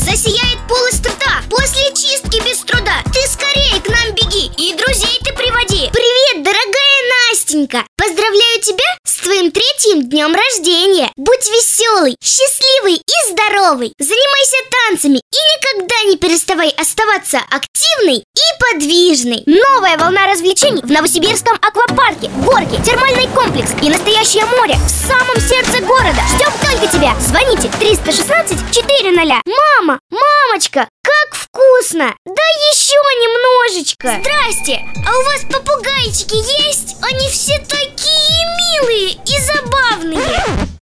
засияет полость рта после чистки без труда. Ты скорее к нам беги и друзей ты приводи. Привет, дорогая Настенька! Поздравляю тебя с твоим 3-м днем рождения. Будь веселый, счастливый и здоровый. Занимайся танцами и никогда не переставай оставаться активной и подвижной. Новая волна развлечений в Новосибирском аквапарке. Горки, термальный комплекс и настоящее море в самом сердце города. Ждем только тебя. Звоните 316 400. Мама, мамочка, как вкусно! Дай еще немножечко. Здрасте, а у вас попугайчики есть? Они все такие милые и забавные.